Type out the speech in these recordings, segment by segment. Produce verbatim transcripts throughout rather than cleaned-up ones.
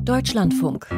Deutschlandfunk.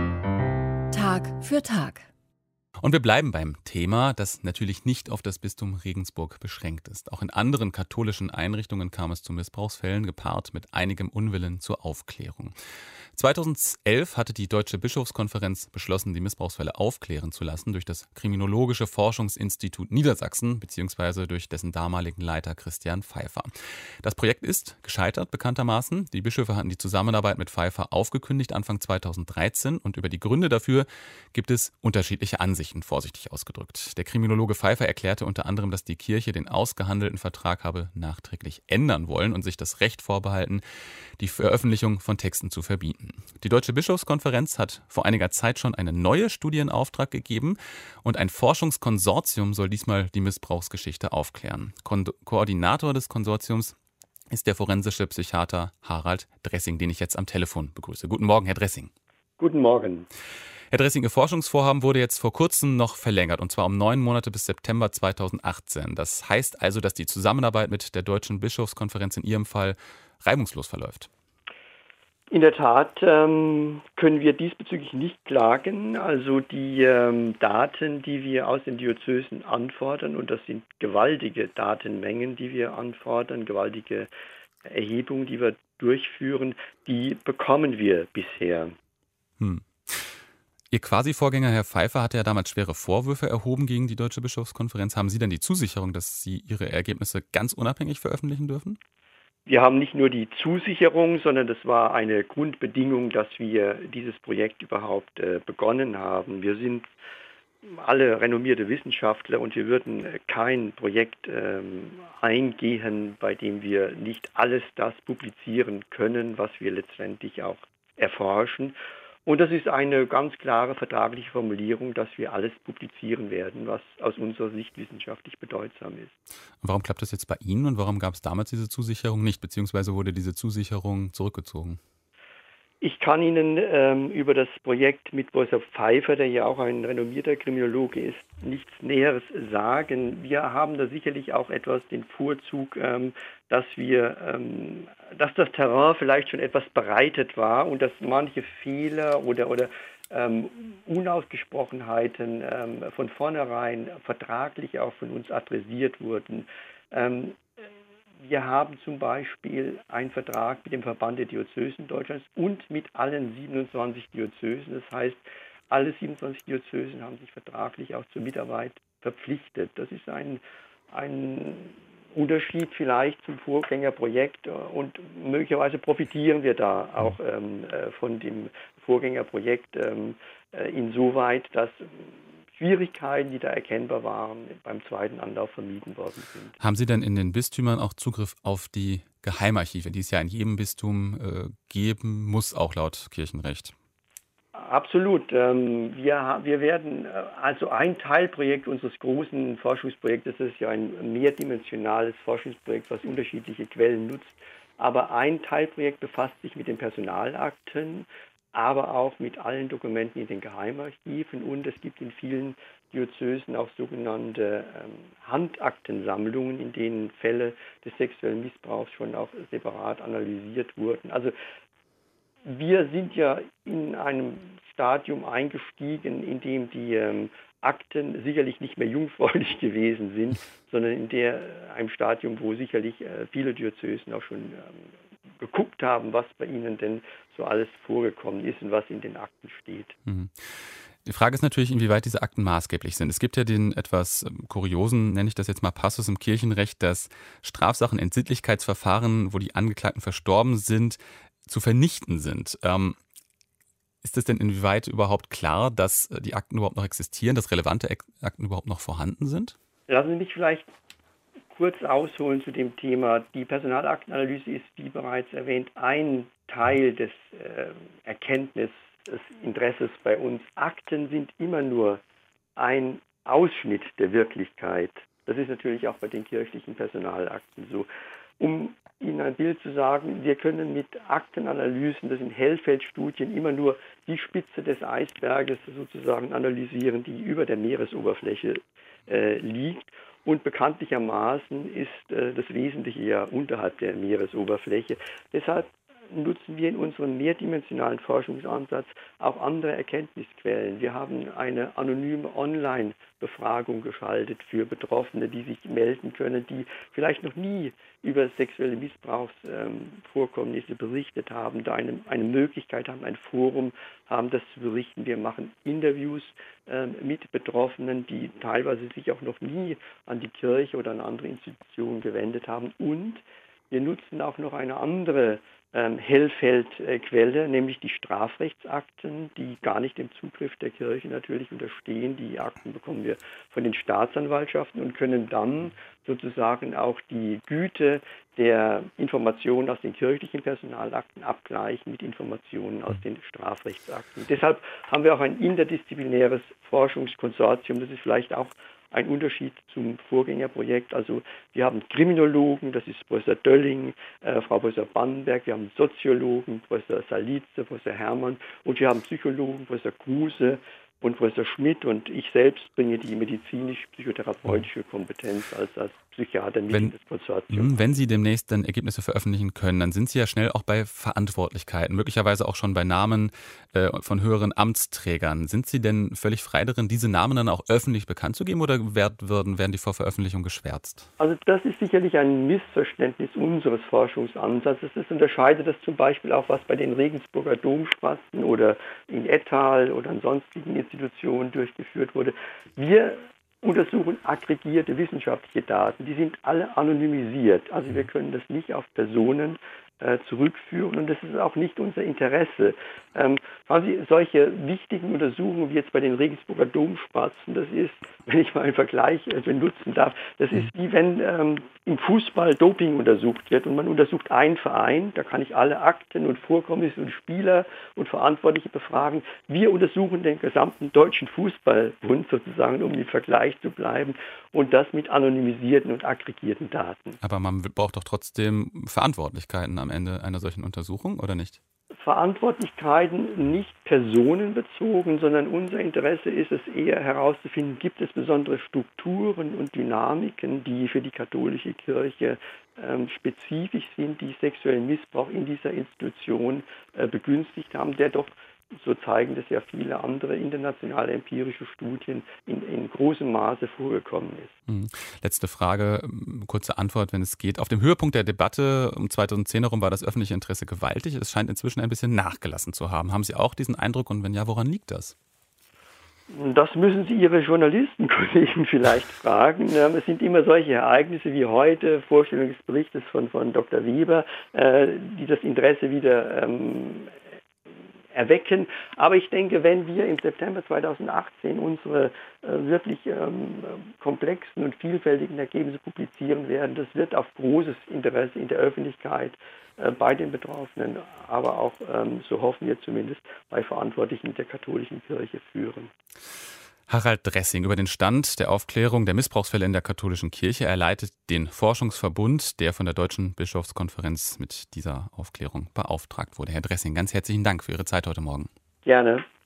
Tag für Tag. Und wir bleiben beim Thema, das natürlich nicht auf das Bistum Regensburg beschränkt ist. Auch in anderen katholischen Einrichtungen kam es zu Missbrauchsfällen, gepaart mit einigem Unwillen zur Aufklärung. zweitausendelf hatte die Deutsche Bischofskonferenz beschlossen, die Missbrauchsfälle aufklären zu lassen durch das Kriminologische Forschungsinstitut Niedersachsen bzw. durch dessen damaligen Leiter Christian Pfeiffer. Das Projekt ist gescheitert, bekanntermaßen. Die Bischöfe hatten die Zusammenarbeit mit Pfeiffer aufgekündigt Anfang zweitausenddreizehn und über die Gründe dafür gibt es unterschiedliche Ansichten, vorsichtig ausgedrückt. Der Kriminologe Pfeiffer erklärte unter anderem, dass die Kirche den ausgehandelten Vertrag habe nachträglich ändern wollen und sich das Recht vorbehalten, die Veröffentlichung von Texten zu verbieten. Die Deutsche Bischofskonferenz hat vor einiger Zeit schon einen neuen Studie in Auftrag gegeben und ein Forschungskonsortium soll diesmal die Missbrauchsgeschichte aufklären. Ko- Koordinator des Konsortiums ist der forensische Psychiater Harald Dressing, den ich jetzt am Telefon begrüße. Guten Morgen, Herr Dressing. Guten Morgen. Herr Dressing, Ihr Forschungsvorhaben wurde jetzt vor kurzem noch verlängert, und zwar um neun Monate bis September zweitausendachtzehn. Das heißt also, dass die Zusammenarbeit mit der Deutschen Bischofskonferenz in Ihrem Fall reibungslos verläuft. In der Tat ähm, können wir diesbezüglich nicht klagen. Also die ähm, Daten, die wir aus den Diözesen anfordern, und das sind gewaltige Datenmengen, die wir anfordern, gewaltige Erhebungen, die wir durchführen, die bekommen wir bisher. Hm. Ihr Quasi-Vorgänger Herr Pfeiffer hatte ja damals schwere Vorwürfe erhoben gegen die Deutsche Bischofskonferenz. Haben Sie denn die Zusicherung, dass Sie Ihre Ergebnisse ganz unabhängig veröffentlichen dürfen? Wir haben nicht nur die Zusicherung, sondern das war eine Grundbedingung, dass wir dieses Projekt überhaupt äh, begonnen haben. Wir sind alle renommierte Wissenschaftler und wir würden kein Projekt ähm, eingehen, bei dem wir nicht alles das publizieren können, was wir letztendlich auch erforschen. Und das ist eine ganz klare vertragliche Formulierung, dass wir alles publizieren werden, was aus unserer Sicht wissenschaftlich bedeutsam ist. Und warum klappt das jetzt bei Ihnen und warum gab es damals diese Zusicherung nicht, beziehungsweise wurde diese Zusicherung zurückgezogen? Ich kann Ihnen ähm, über das Projekt mit Professor Pfeiffer, der ja auch ein renommierter Kriminologe ist, nichts Näheres sagen. Wir haben da sicherlich auch etwas den Vorzug, ähm, dass wir, ähm, dass das Terrain vielleicht schon etwas bereitet war und dass manche Fehler oder oder ähm, Unausgesprochenheiten ähm, von vornherein vertraglich auch von uns adressiert wurden. Ähm, Wir haben zum Beispiel einen Vertrag mit dem Verband der Diözesen Deutschlands und mit allen siebenundzwanzig Diözesen. Das heißt, alle siebenundzwanzig Diözesen haben sich vertraglich auch zur Mitarbeit verpflichtet. Das ist ein, ein Unterschied vielleicht zum Vorgängerprojekt und möglicherweise profitieren wir da auch ähm, von dem Vorgängerprojekt ähm, insoweit, dass Schwierigkeiten, die da erkennbar waren, beim zweiten Anlauf vermieden worden sind. Haben Sie denn in den Bistümern auch Zugriff auf die Geheimarchive, die es ja in jedem Bistum äh, geben muss, auch laut Kirchenrecht? Absolut. Ähm, wir, wir werden, also ein Teilprojekt unseres großen Forschungsprojektes, das ist ja ein mehrdimensionales Forschungsprojekt, was unterschiedliche Quellen nutzt, aber ein Teilprojekt befasst sich mit den Personalakten, aber auch mit allen Dokumenten in den Geheimarchiven, und es gibt in vielen Diözesen auch sogenannte ähm, Handaktensammlungen, in denen Fälle des sexuellen Missbrauchs schon auch separat analysiert wurden. Also wir sind ja in einem Stadium eingestiegen, in dem die ähm, Akten sicherlich nicht mehr jungfräulich gewesen sind, sondern in der, einem Stadium, wo sicherlich äh, viele Diözesen auch schon ähm, geguckt haben, was bei ihnen denn so alles vorgekommen ist und was in den Akten steht. Mhm. Die Frage ist natürlich, inwieweit diese Akten maßgeblich sind. Es gibt ja den etwas kuriosen, nenne ich das jetzt mal, Passus im Kirchenrecht, dass Strafsachen in Sittlichkeitsverfahren, wo die Angeklagten verstorben sind, zu vernichten sind. Ähm, ist es denn inwieweit überhaupt klar, dass die Akten überhaupt noch existieren, dass relevante Akten überhaupt noch vorhanden sind? Lassen Sie mich vielleicht kurz ausholen zu dem Thema. Die Personalaktenanalyse ist, wie bereits erwähnt, ein Teil des äh, Erkenntnis, des Interesses bei uns. Akten sind immer nur ein Ausschnitt der Wirklichkeit. Das ist natürlich auch bei den kirchlichen Personalakten so. Um Ihnen ein Bild zu sagen, wir können mit Aktenanalysen, das sind Hellfeldstudien, immer nur die Spitze des Eisberges sozusagen analysieren, die über der Meeresoberfläche äh, liegt. Und bekanntlichermaßen ist äh, das Wesentliche ja unterhalb der Meeresoberfläche. Deshalb nutzen wir in unserem mehrdimensionalen Forschungsansatz auch andere Erkenntnisquellen. Wir haben eine anonyme Online-Befragung geschaltet für Betroffene, die sich melden können, die vielleicht noch nie über sexuelle Missbrauchsvorkommnisse berichtet haben, da eine, eine Möglichkeit haben, ein Forum haben, das zu berichten. Wir machen Interviews äh, mit Betroffenen, die teilweise sich auch noch nie an die Kirche oder an andere Institutionen gewendet haben. Und wir nutzen auch noch eine andere ähm, Hellfeldquelle, nämlich die Strafrechtsakten, die gar nicht dem Zugriff der Kirche natürlich unterstehen. Die Akten bekommen wir von den Staatsanwaltschaften und können dann sozusagen auch die Güte der Informationen aus den kirchlichen Personalakten abgleichen mit Informationen aus den Strafrechtsakten. Deshalb haben wir auch ein interdisziplinäres Forschungskonsortium. Das ist vielleicht auch ein Unterschied zum Vorgängerprojekt. Also wir haben Kriminologen, das ist Professor Dölling, äh, Frau Professor Bannenberg, wir haben Soziologen, Professor Salice, Professor Herrmann und wir haben Psychologen, Professor Kruse und Professor Schmidt, und ich selbst bringe die medizinisch-psychotherapeutische Kompetenz als, als Psychiater mit in das Konsortium. Wenn Sie demnächst dann Ergebnisse veröffentlichen können, dann sind Sie ja schnell auch bei Verantwortlichkeiten, möglicherweise auch schon bei Namen äh, von höheren Amtsträgern. Sind Sie denn völlig frei darin, diese Namen dann auch öffentlich bekannt zu geben, oder werden, werden die vor Veröffentlichung geschwärzt? Also das ist sicherlich ein Missverständnis unseres Forschungsansatzes. Es unterscheidet das zum Beispiel auch, was bei den Regensburger Domspatzen oder in Ettal oder an sonstigen Institutionen durchgeführt wurde. Wir untersuchen aggregierte wissenschaftliche Daten. Die sind alle anonymisiert. Also wir können das nicht auf Personen äh, zurückführen, und das ist auch nicht unser Interesse. Ähm, quasi solche wichtigen Untersuchungen wie jetzt bei den Regensburger Domspatzen, das ist, wenn ich mal einen Vergleich äh, benutzen darf, das ist wie wenn ähm, im Fußball Doping untersucht wird und man untersucht einen Verein, da kann ich alle Akten und Vorkommnisse und Spieler und Verantwortliche befragen. Wir untersuchen den gesamten deutschen Fußballbund sozusagen, um im Vergleich zu bleiben, und das mit anonymisierten und aggregierten Daten. Aber man braucht doch trotzdem Verantwortlichkeiten am Ende einer solchen Untersuchung, oder nicht? Verantwortlichkeiten nicht personenbezogen, sondern unser Interesse ist es eher herauszufinden, gibt es besondere Strukturen und Dynamiken, die für die katholische Kirche ähm, spezifisch sind, die sexuellen Missbrauch in dieser Institution äh, begünstigt haben, der doch, so zeigen das ja viele andere internationale empirische Studien, in, in großem Maße vorgekommen ist. Letzte Frage, kurze Antwort, wenn es geht. Auf dem Höhepunkt der Debatte um zweitausendzehn herum war das öffentliche Interesse gewaltig. Es scheint inzwischen ein bisschen nachgelassen zu haben. Haben Sie auch diesen Eindruck, und wenn ja, woran liegt das? Das müssen Sie Ihre Journalistenkollegen vielleicht fragen. Es sind immer solche Ereignisse wie heute, Vorstellung des Berichtes von, von Doktor Weber, die das Interesse wieder ähm, erwecken. Aber ich denke, wenn wir im September zweitausendachtzehn unsere äh, wirklich ähm, komplexen und vielfältigen Ergebnisse publizieren werden, das wird auf großes Interesse in der Öffentlichkeit äh, bei den Betroffenen, aber auch, ähm, so hoffen wir zumindest, bei Verantwortlichen der katholischen Kirche führen. Harald Dressing über den Stand der Aufklärung der Missbrauchsfälle in der katholischen Kirche. Er leitet den Forschungsverbund, der von der Deutschen Bischofskonferenz mit dieser Aufklärung beauftragt wurde. Herr Dressing, ganz herzlichen Dank für Ihre Zeit heute Morgen. Gerne.